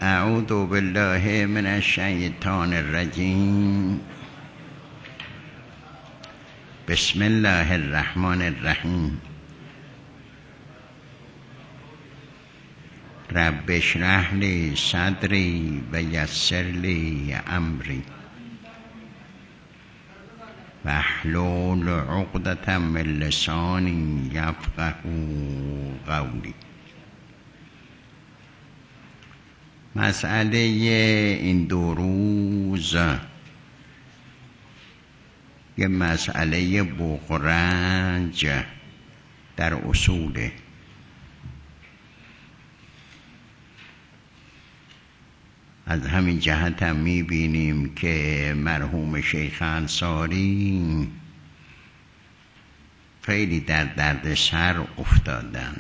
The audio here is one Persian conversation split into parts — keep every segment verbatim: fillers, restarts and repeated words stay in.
اعوذ بالله من الشیطان الرجیم. بسم الله الرحمن الرحیم. رب اشرح لی صدری و یسر لی امری واحلل عقدة من لسانی یفقهوا قولی. مسئله این دو روز یه مسئله بغرنج در اصوله. از همین جهت هم میبینیم که مرحوم شیخ انصاری خیلی در درد سر افتادن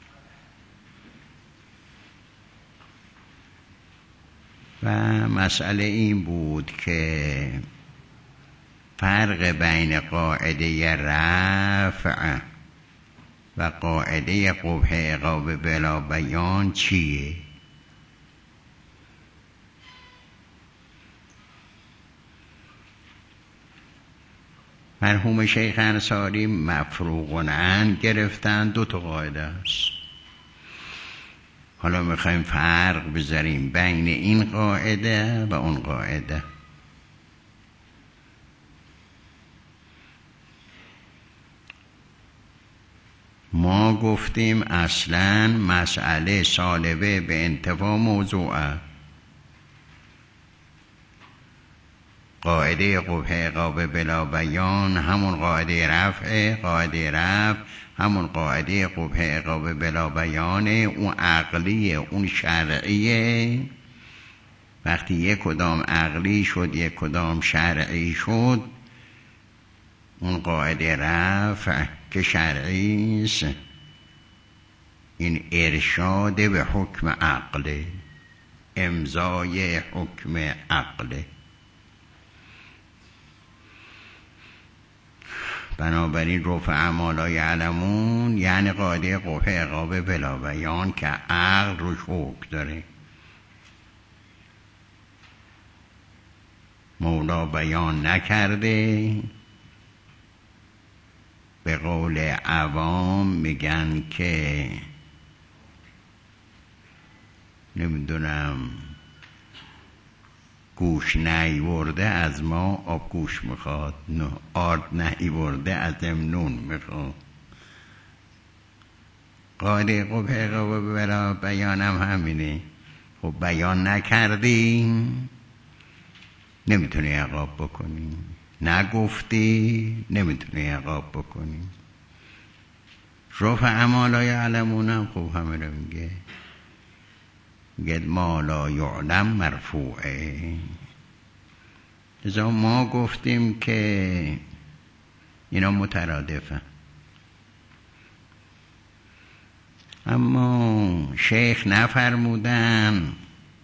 و مسئله این بود که فرق بین قاعده رفع و قاعده قبح عقاب بلا بیان چیه؟ مرحوم شیخ انصاری مفروغ عن گرفتن، دو تا قاعده است. حالا میخوایم فرق بذاریم بین این قاعده و اون قاعده. ما گفتیم اصلا مسئله سالبه به انتفاع موضوعه. قاعده قبح عقاب بلا بیان همون قاعده رفع، قاعده رفع همون قاعده قبح عقاب بلا بیانه، اون عقلیه اون شرعیه. وقتی یک کدام عقلی شد یک کدام شرعی شد، اون قاعده رفع که شرعی است این ارشاد به حکم عقله، امضای حکم عقله. بنابراین رفع ما لا یعلمون یعنی قاعده قبح عقاب بلا بیان که عقل روش حکم داره. مولا بیان نکرده، به قول عوام میگن که نمیدونم گوش نیورده از ما آب گوش میخواد، آرد نیورده از امنون میخواد. قاعده قبح عقاب بلا بیانم همینه. خب بیان نکردی نمیتونی عقاب بکنی، نگفتی نمیتونی عقاب بکنی. رفع ما لا یعلمونم خوب همه رو میگه، میگه ما لا یعلم مرفوعه. ازا ما گفتیم که اینا مترادفن، اما شیخ نفرمودن.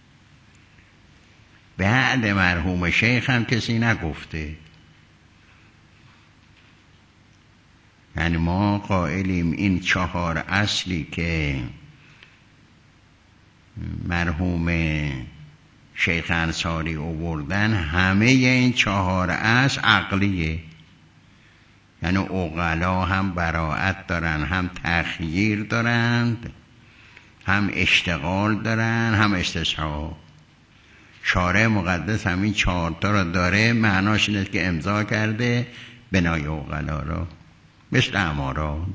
بعد مرحوم شیخ هم کسی نگفته. یعنی ما قائلیم این چهار اصلی که مرحوم شیخ انصاری آوردن، همه این چهار اصل عقلیه. یعنی عقلا هم براءت دارن، هم تخییر دارند، هم اشتغال دارن، هم استصحاب. شارع مقدس همین چهارتا رو داره، معناش اینه که امضا کرده بنای عقلا رو، مثل امارات.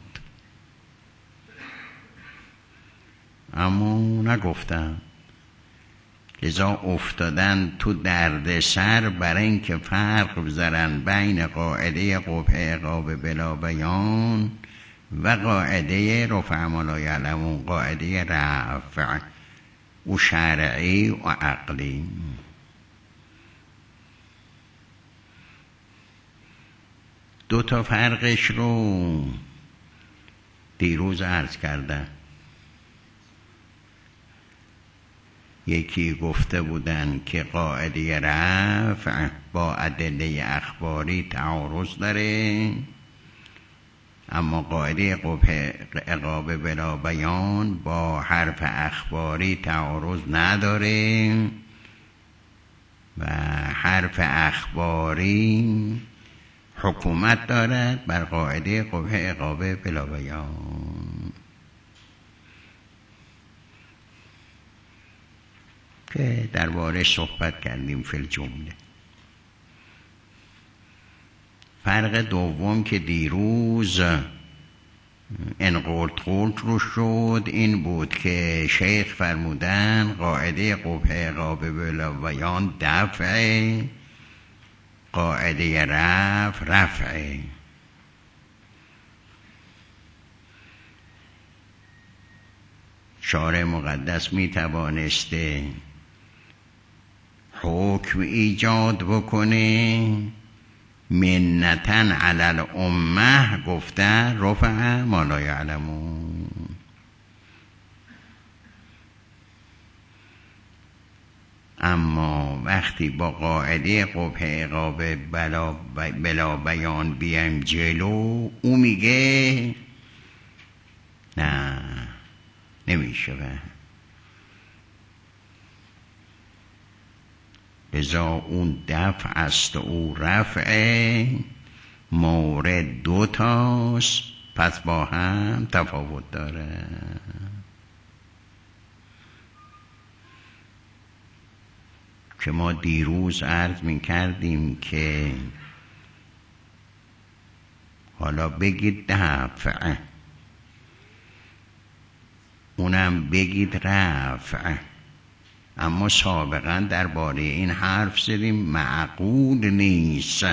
اما نگفتم، لذا افتادن تو درد سر برای اینکه فرق بذارن بین قاعده قبح عقاب بلا بیان و قاعده رفع ما لا یعلمون، قاعده رفع و شرعی و عقلی. دو تا فرقش رو دیروز عرض کردم. یکی گفته بودن که قاعده رفع با ادله اخباری تعارض داره، اما قاعده قبح عقاب بلا بیان با حرف اخباری تعارض نداره و حرف اخباری حکومت دارد بر قاعده قبح عقاب بلا بیان که درباره صحبت کردیم فی الجمله. فرق دوم که دیروز انقلت قلت رو شد این بود که شیخ فرمودن قاعده قبح عقاب بلا بیان دفعه، قاعده رفع رفعه. شارع مقدس می توانسته حکم ایجاد بکنه منتن علی الامه، گفته رفع ما لا یعلمون. اما وقتی با قاعده قبح عقاب بلا, بلا بیان بیایم جلو، او میگه نه نمیشه. لذا اون دفع است و او رفع، مورد دو تاست پس با هم تفاوت داره. که ما دیروز عرض می کردیم که حالا بگید دفع، اونم بگید رفع، اما سابقا درباره این حرف زدیم معقول نیست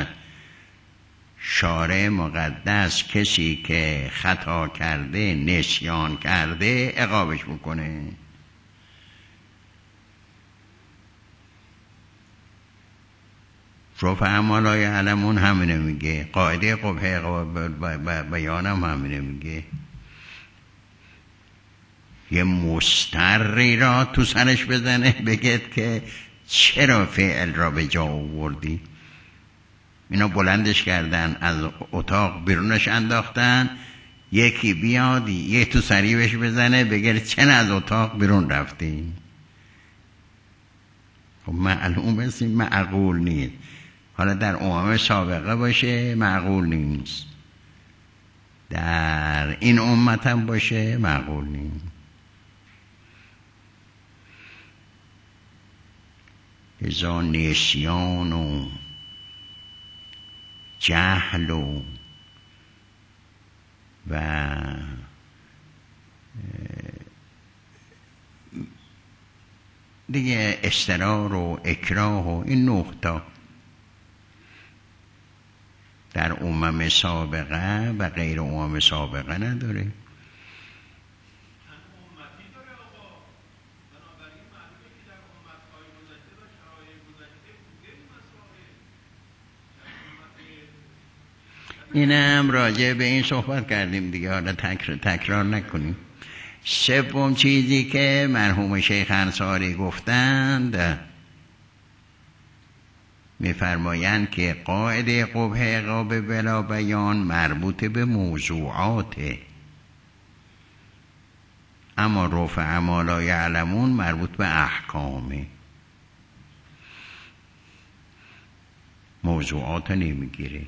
شارع مقدس کسی که خطا کرده نسیان کرده عقابش بکنه. رفع ما لا یعلمون همینه میگه، قاعده قبح عقاب بیان هم همینه میگه. یه مستری را تو سرش بزنه بگید که چرا فعل را به جا آوردی. اینا بلندش کردن، از اتاق بیرونش انداختن، یکی بیاد یه تو سریبش بزنه بگید چرا از اتاق بیرون رفتی. خب معلوم است این معقول نیست. حالا در امم سابقه باشه معقول نیست، در این امت هم باشه معقول نیست. لذا نسیان و جهل و و دیگه اضطرار و اکراه و این نقطه در امم سابقه و غیر امم سابقه نداره. اینم راجع به این صحبت کردیم دیگه، حالا تکرار, تکرار نکنیم. سوم چیزی که مرحوم شیخ انصاری گفتند، می‌فرمایند که قاعده قبح عقاب بلا بیان مربوط به موضوعاته، اما رفع ما لا یعلمون مربوط به احکامه، موضوعات نمیگیره.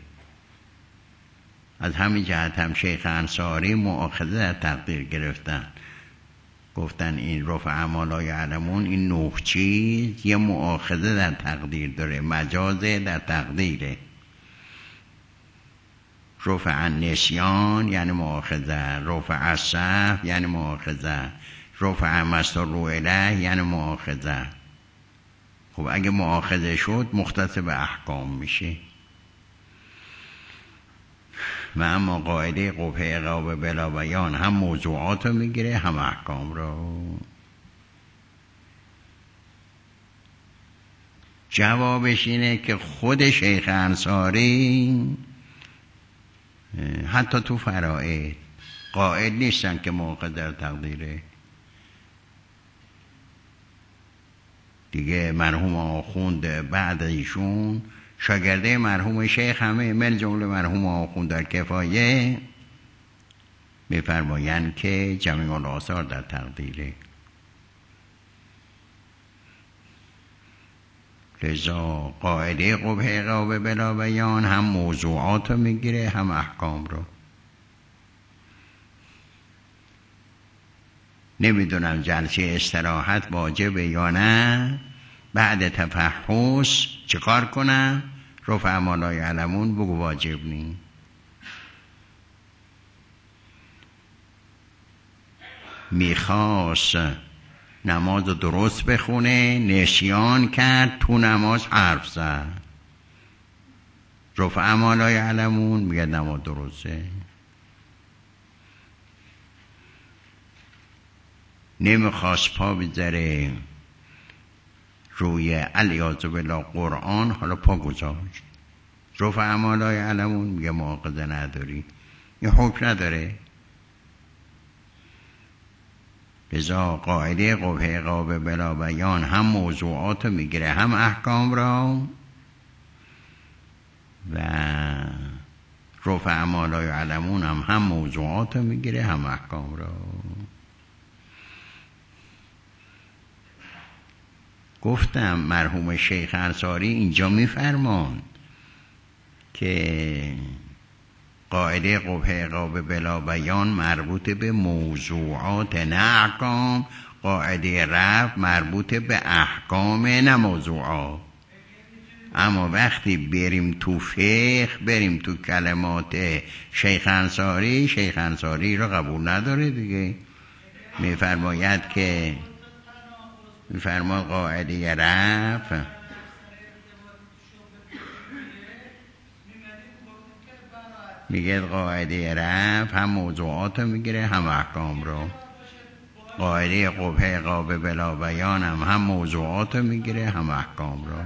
از همین جهت هم شیخ انصاری مؤاخذه در تقدیر گرفتن، گفتن این رفع ما لا یعلمون این نه چیز یه مؤاخذه در تقدیر داره، مجازه در تقدیره. رفع نسیان یعنی مؤاخذه، رفع سهو یعنی مؤاخذه، رفع مستر الیه یعنی مؤاخذه. خب اگه مؤاخذه شد مختص به احکام میشه. و اما قاعده قبح عقاب بلا بیان هم موضوعات رو میگیره هم احکام رو. جوابش اینه که خود شیخ انصاری حتی تو فرائض قائل نیستن که موقع در تقدیره. دیگه مرحوم آخوند بعد ایشون شاگرده مرحوم شیخ همه من جمله مرحوم آخوند در کفایه می‌فرمایند که جمیع الآثار در تقدیره. لذا قاعده قبح عقاب بلا بیان هم موضوعات رو میگیره هم احکام رو. نمیدونم جلسه استراحت واجبه یا نه، بعد تفحص چیکار کنم؟ رفع ما لا یعلمون بگو واجب نی. میخواست نماز درست بخونه، نسیان کرد، تو نماز حرف زد، رفع ما لا یعلمون میگه نماز درسته. نمیخواست پا بذاره روی علیاذ بالله قرآن، حالا پا گذاشت، رفع ما لا یعلمون میگه مؤاخذه نداری، این حکم نداره. لذا قاعده قبح عقاب بلا بیان هم موضوعات رو میگیره هم احکام را، و رفع ما لا یعلمون هم هم موضوعات رو میگیره هم احکام را. گفتم مرحوم شیخ انصاری اینجا میفرمان که قاعده قبح عقاب بلا بیان مربوط به موضوعات نه احکام، قاعده رفع مربوط به احکام نه موضوعات. اما وقتی بریم تو فقه، بریم تو کلمات شیخ انصاری، شیخ انصاری رو قبول نداره دیگه. میفرماید که میفرماد قاعده رفع میگه قاعده رفع هم موضوعات رو میگیره هم احکام رو. قاعده قبح عقاب بلا بیان هم هم موضوعات رو میگیره هم احکام رو.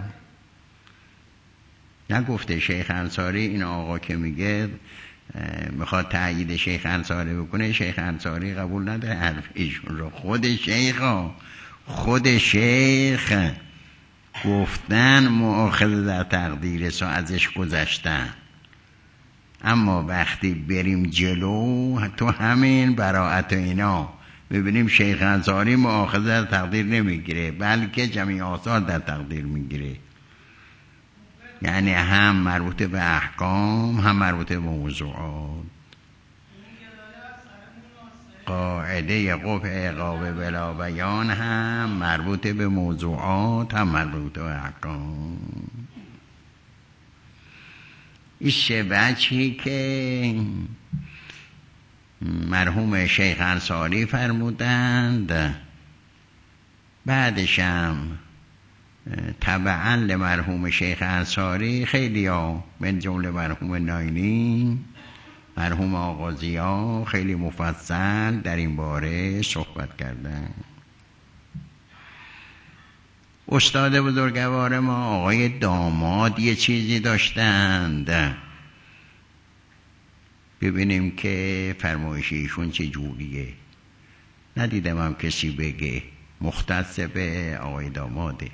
نگفته شیخ انصاری این آقا که میگه میخواد تأیید شیخ انصاری بکنه، شیخ انصاری قبول نداره حرف ایشون رو. خود شیخ ها خود شیخ گفتن مؤاخذه در تقدیر سو ازش گذشتن. اما وقتی بریم جلو تو همین براءت اینا ببینیم شیخ انصاری مؤاخذه در تقدیر نمیگیره، بلکه جمیع آثار در تقدیر میگیره. یعنی هم مربوط به احکام هم مربوط به موضوعات. قاعده قبح عقاب بلا بیان هم مربوط به موضوعات هم مربوط به احکام. ایشه بچی که مرحوم شیخ انصاری فرمودند، بعدشم تبعا لمرحوم شیخ انصاری خیلی ها من جمله مرحوم ناینی، مرحوم آغازی ها خیلی مفصل در این باره صحبت کردن. استاد بزرگوار ما آقای داماد یه چیزی داشتند، ببینیم که فرمایش ایشون چه جوریه. ندیدم هم کسی بگه، مختص به آقای داماده.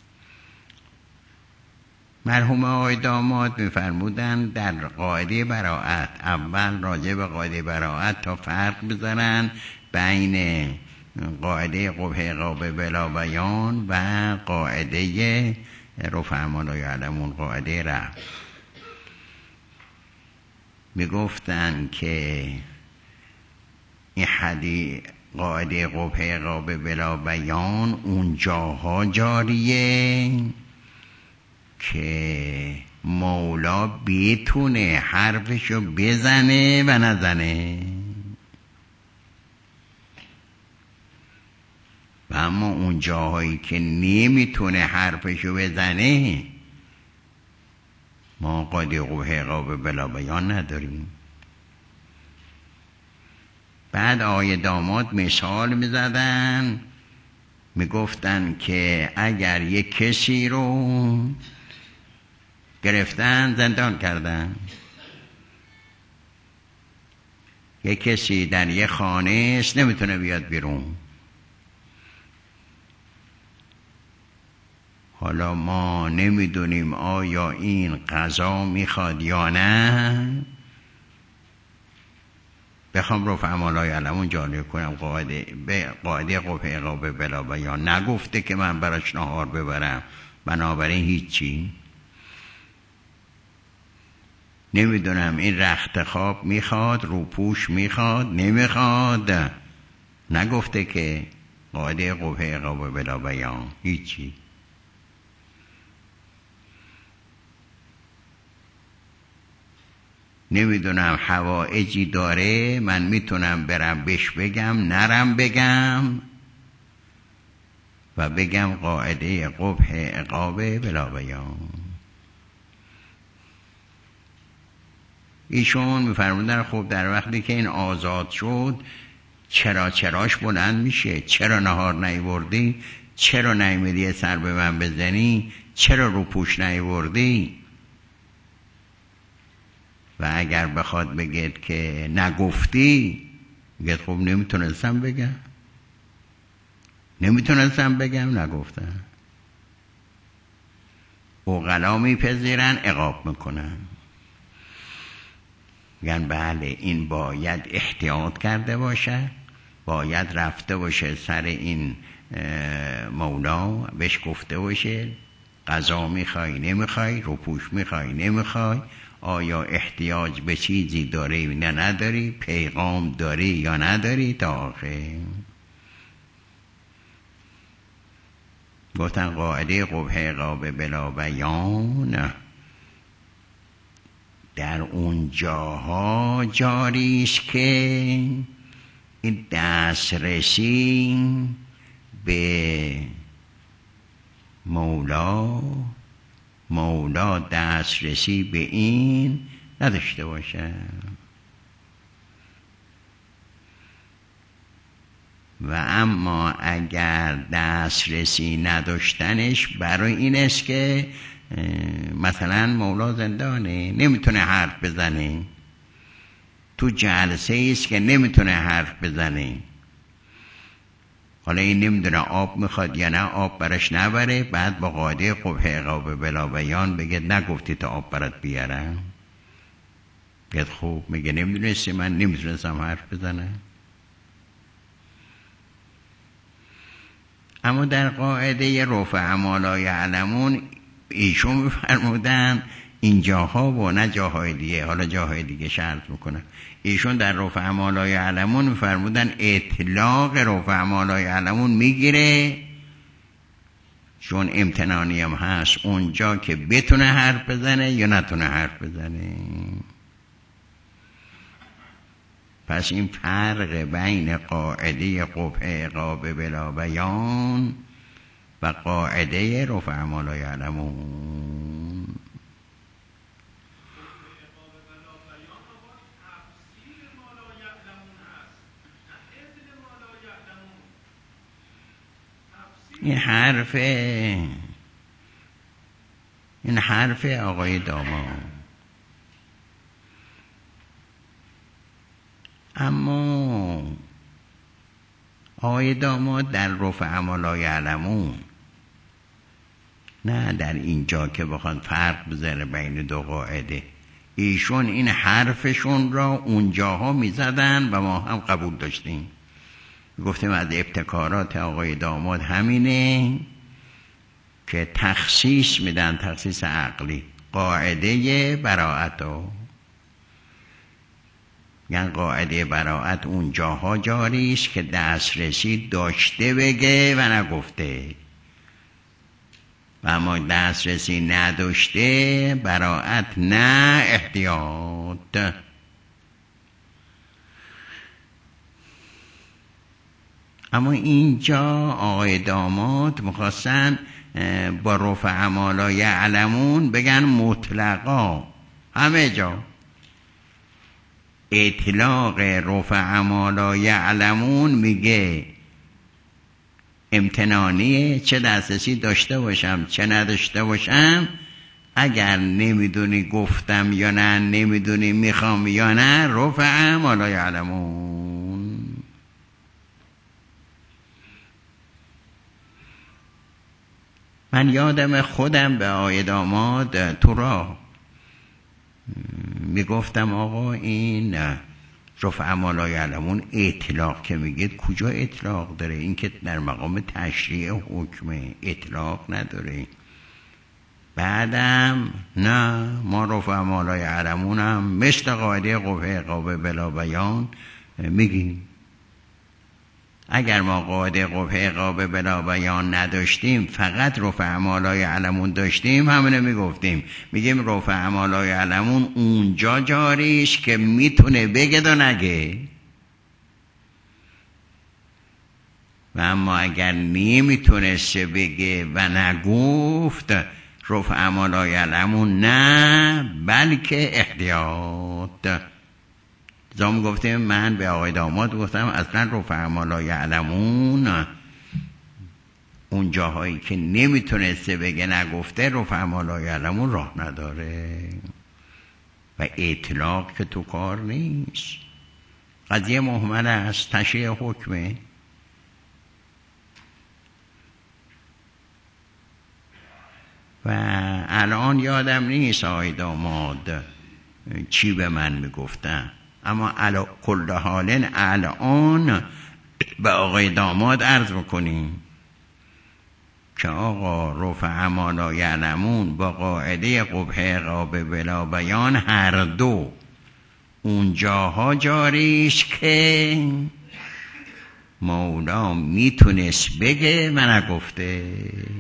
مرحوم آقای داماد میفرمودن در قاعده براءت اول راجع به قاعده براءت تا فرق بزنن بین قاعده قبح عقاب بلا بیان و قاعده رفع ما لا یعلمون، قاعده رفع. میگفتن که این حدیث قاعده قبح عقاب بلا بیان اون جاها جاریه که مولا بتونه حرفشو بزنه و نزنه، و اما اون جاهایی که نمیتونه حرفشو بزنه ما قاعده قبح عقاب بلا بیان نداریم. بعد آقای داماد مثال میزدن، میگفتن که اگر یک کسی رو گرفتن زندان کردن، یک کسی در یک خانه است نمیتونه بیاد بیرون، حالا ما نمیدونیم آیا این قضا میخواد یا نه، بخوام رفع ما لا یعلمون جاری کنم قاعده به قاعده قبح عقاب بلا بیان نگفته که من براش نهار ببرم، بنابراین هیچی. نمیدونم این رخت خواب میخواد، روپوش میخواد، نمیخواد، نگفته که قاعده قبح عقاب بلا بیان هیچی. نمیدونم حوائجی داره، من میتونم برم بهش بگم، نرم بگم و بگم قاعده قبح عقاب بلا بیان. ایشون میفرمودن خب در وقتی که این آزاد شد چرا چراش بلند میشه، چرا نهار نیوردی، چرا نیومدی سر به من بزنی، چرا رو پوش نیوردی؟ و اگر بخواد بگید که نگفتی، بگید خب نمیتونستم بگم، نمیتونستم بگم، نگفتم. عقلا میپذیرن، عقاب میکنن، میگن بله این باید احتیاط کرده باشه، باید رفته باشه سر این مولا بهش گفته باشه قضا میخوای نمیخوای، روپوش میخوای نمیخوای، آیا احتیاج به چیزی داری نه نداری، پیغام داری یا نداری، تا آخر. گفتن قاعده قبح عقاب بلا بیان در اون جاها جاری است که این دسترسی به مولا مولا دسترسی به این نداشته باشه. و اما اگر دسترسی نداشتنش برای این است که مثلا مولا زندانه، نمیتونه حرف بزنه، تو جلسه است که نمیتونه حرف بزنه، حالا این نمیدونه آب میخواد یا نه، آب برش نبره، بعد با قاعده قبح عقاب بلا بیان بگه نگفتی تا آب برات بیارم، بگه خوب، میگه نمیدونستی من نمیتونستم حرف بزنم. اما در قاعده رفع ما لا یعلمون ایشون میفرمودن اینجاها و نه جاهای دیگه، حالا جاهای دیگه شرط میکنن، ایشون در رفع ما لا یعلمون میفرمودن اطلاق رفع ما لا یعلمون میگیره، چون امتنانی هم هست اونجا که بتونه حرف بزنه یا نتونه حرف بزنه. پس این فرق بین قاعده قبح عقاب بلا بیان و قاعده رفع ما لا یعلمون. این حرف این حرف آقای داماد، اما آقای داماد در رفع ما لا یعلمون، نه در اینجا که بخواد فرق بذاره بین دو قاعده، ایشون این حرفشون را اونجاها میزدن و ما هم قبول داشتیم. گفتیم از ابتکارات آقای داماد همینه که تخصیص میدن، تخصیص عقلی، قاعده براءت ها، یعنی قاعده براءت اون جاها جاری است که دسترسی داشته بگه و نگفته، و اما دسترسی نداشته براءت نه احتیاط. اما اینجا آقای داماد میخواستن با رفع ما لا یعلمون بگن مطلقا همه جا. اطلاق رفع ما لا یعلمون میگه امتنانیه، چه دسترسی داشته باشم چه نداشته باشم، اگر نمیدونی گفتم یا نه، نمیدونی میخوام یا نه، رفع ما لا یعلمون. من یادم خودم به آقای داماد تو راه میگفتم آقا این رفع ما لا یعلمون اطلاق که میگید کجا اطلاق داره؟ این که در مقام تشریع حکمه، اطلاق نداره. بعدم نه، ما رفع ما لا یعلمون هم مثل قاعده قبح عقاب بلا بیان میگیم. اگر ما قاعده قبح عقاب بلا بیان نداشتیم، فقط رفع ما لا یعلمون داشتیم، همینه میگفتیم، میگیم رفع ما لا یعلمون اونجا جاریش که میتونه بگه و نگه. و اما اگر نمیتونسته بگه و نگفت، رفع ما لا یعلمون نه، بلکه احتیاط. زمان گفتیم، من به آقای داماد گفتم اصلا رفع ما لا یعلمون اون جاهایی که نمیتونسته بگه نگفته، رفع ما لا یعلمون راه نداره و اطلاق که تو کار نیست. قضیه محمل است، تشریع حکمه. و الان یادم نیست آقای داماد چی به من میگفتن، اما علا کل حال الان به آقای داماد عرض بکنیم که آقا رفع ما لا یعلمون با قاعده قبح عقاب بلا بیان هر دو اونجاها جاریش که مولا میتونست بگه و نگفته.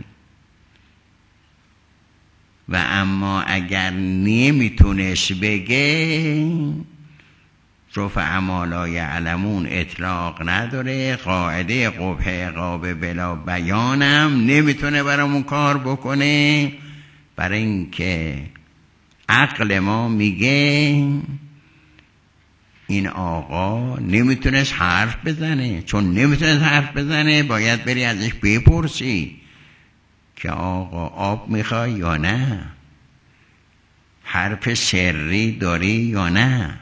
و اما اگر نمیتونست بگه، رفع ما لا یعلمون اطلاق نداره، قاعده قبح عقاب بلا بیانم نمیتونه برامون کار بکنه، برای اینکه عقل ما میگه این آقا نمیتونست حرف بزنه. چون نمیتونست حرف بزنه، باید بری ازش بپرسی که آقا آب میخوای یا نه، حرف سری داری یا نه،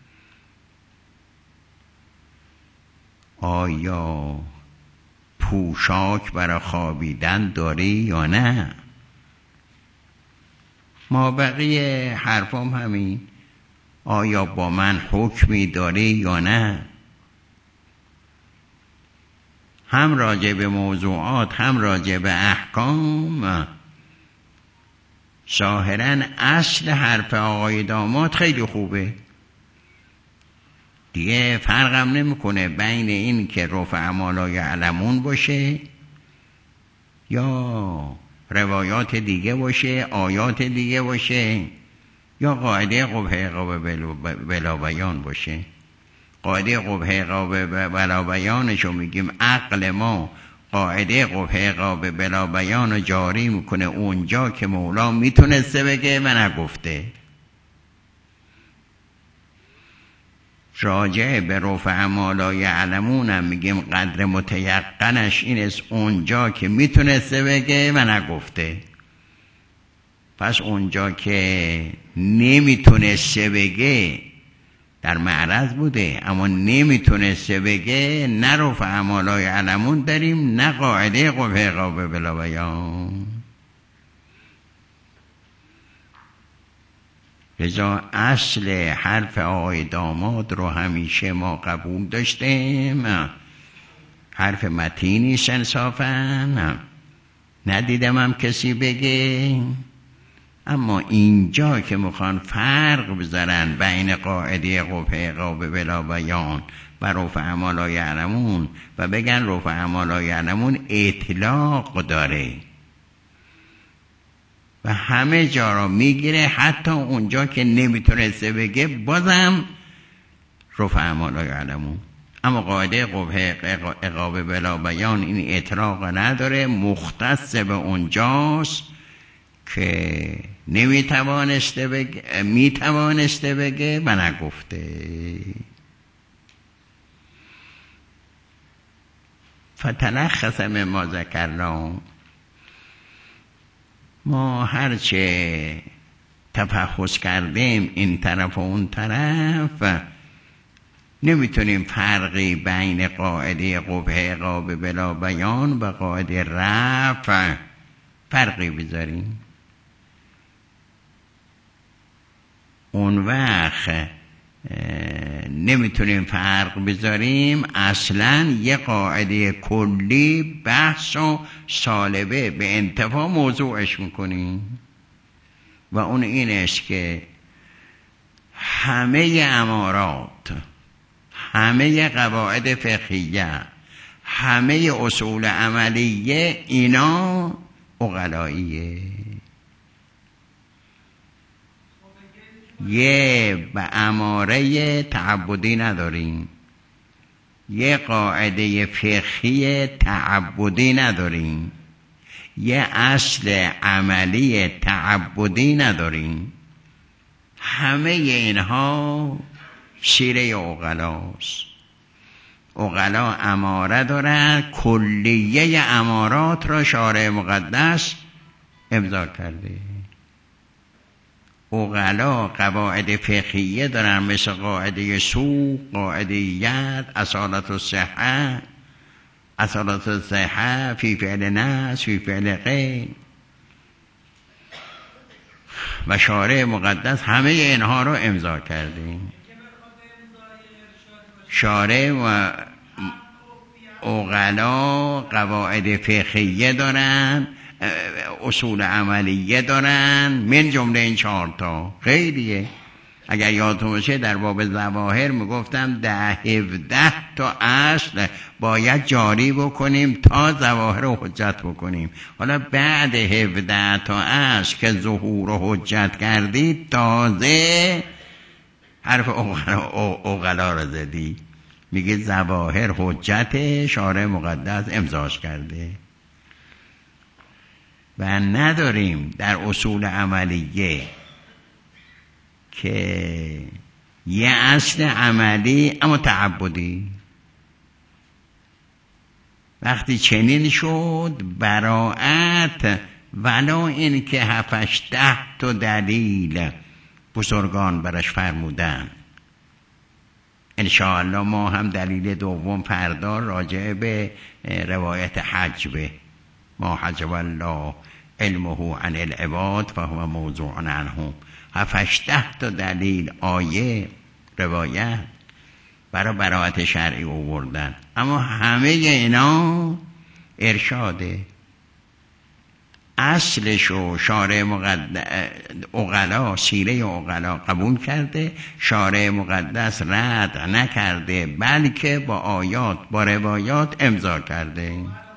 آیا پوشاک برای خوابیدن داری یا نه. ما بقیه حرفام همین، آیا با من حکمی داری یا نه. هم راجع به موضوعات هم راجع به احکام ظاهراً اصل حرف آقای داماد خیلی خوبه، دیگه فرقم نمیکنه بین این که رفع ما لا یعلمون باشه یا روایات دیگه باشه، آیات دیگه باشه، یا قاعده قبح عقاب بلا بیان باشه. قاعده قبح عقاب بلا بیانشو میگیم عقل ما قاعده قبح عقاب بلا بیان جاری میکنه اونجا که مولا میتونسته بگه و نگفته. راجع به رفع ما لا یعلمون هم میگیم قدر متیقنش این است اونجا که میتونسته بگه و نگفته. پس اونجا که نمیتونسته بگه در معرض بوده اما نمیتونسته بگه، نه رفع ما لا یعلمون داریم نه قاعده قبح عقاب بلا بیان. لذا اصل حرف آقای داماد رو همیشه ما قبول داشتیم، حرف متینی انصافاً ندیدم هم کسی بگه. اما اینجا که میخوان فرق بذارن بین قاعده قبح عقاب بلا بیان و رفع ما لا یعلمون و بگن رفع ما لا یعلمون اطلاق داره و همه جا را میگیره، حتی اونجا که نمیتونسته بگه بازم رفع ما لا یعلمون. اما قاعده قبح عقاب بلا بیان این اطلاق نداره، مختص به اونجاست که نمیتوانسته بگه میتوانسته بگه و نگفته. فتلخص مما ذکرنا، ما هرچه تفحص کردیم این طرف و اون طرف نمیتونیم فرقی بین قاعده قبح عقاب بلا بیان و قاعده رفع فرقی بذاریم. اون وقت نمیتونیم فرق بذاریم، اصلا یه قاعده کلی بحث و سالبه به انتفاع موضوعش میکنیم و اون این است که همه امارات، همه قواعد فقهیه، همه اصول عملیه اینا عقلاییه. یه به اماره تعبدی نداریم، یه قاعده فقهی تعبدی نداریم، یه اصل عملی تعبدی نداریم. همه اینها شیره عقلاست. عقلا اماره دارن، کلیه امارات را شارع مقدس امضا کرده. عقلا قواعد فقهیه دارن مثل قاعده سوق، قاعده ید، اصالت الصحه، اصالت الصحه فی فعل نص، فی فعل غیر، و شارع مقدس همه اینها رو امضا کرده. شارع و عقلا قواعد فقهیه دارن، اصول عملیه دارن، من جمله این چهارتا. خیلیه. اگر یادتون باشه در باب ظواهر میگفتم ده هفده تا اصل باید جاری بکنیم تا ظواهر رو حجت بکنیم. حالا بعد هفده تا اصل که ظهور رو حجت کردید تازه حرف عقلا رو زدی، میگه ظواهر حجت، شارع مقدس امضاش کرده. و نداریم در اصول عملیه که یه اصل عملی اما تعبدی. وقتی چنین شد براعت، ولا این که هفتش ده تا دلیل بزرگان برش فرمودن. انشاءالله ما هم دلیل دوم فردا راجع به روایت حج به ما حجب الله علمه عن العباد فهو موضوع عنهم، هفتش ده تا دلیل، آیه، روایت برای براءت شرعی آوردن. اما همه اینا ارشاده. اصلشو شارع مقدس عقلا، سیره عقلا قبول کرده، شارع مقدس رد نکرده، بلکه با آیات با روایات امضا کرده.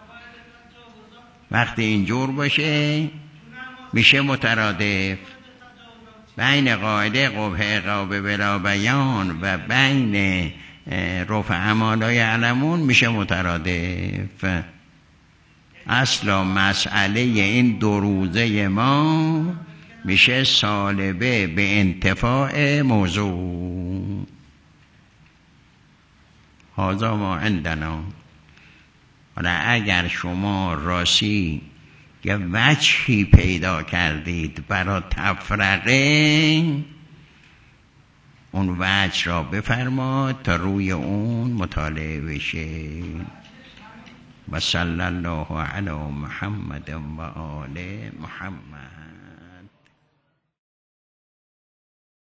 وقتی اینجور باشه میشه مترادف بین قاعده قبح قوه بلا بیان و بین رفع ما لا یعلمون، میشه مترادف. اصلا مسئله این دو روزه ما میشه سالبه به انتفاع موضوع. هذا ما عندنا. حالا اگر شما راستی یه وجهی پیدا کردید برای تفرقه، اون وجه را بفرماد تا روی اون مطالعه بشه. و صلی الله علی محمد و آل محمد.